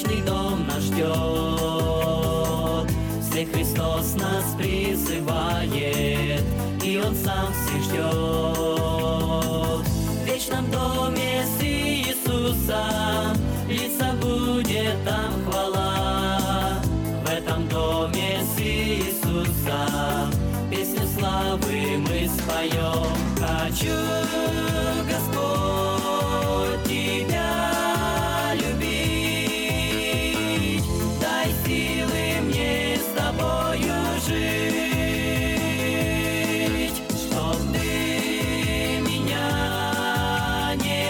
вечный дом нас ждет. Здесь Христос нас призывает, и Он сам всех ждет. В вечном доме с Иисусом лица будет там хвала. В этом доме с Иисусом песню славы мы споем. Хочу, Господь, Тебя любить, дай силы мне с Тобою жить, чтоб Ты меня не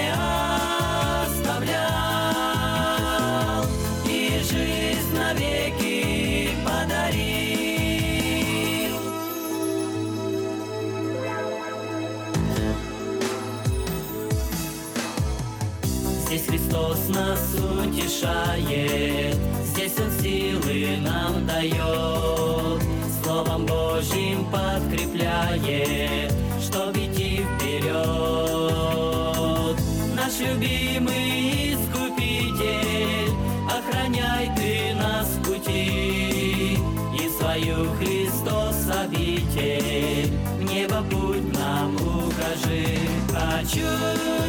оставлял и жизнь навеки подарил. Здесь Христос нас утешает, здесь Он силы нам дает, Словом Божьим подкрепляет, чтоб идти вперед. Наш любимый Искупитель, охраняй Ты нас в пути, и свою Христос обитель в небо путь нам укажи. Хочу,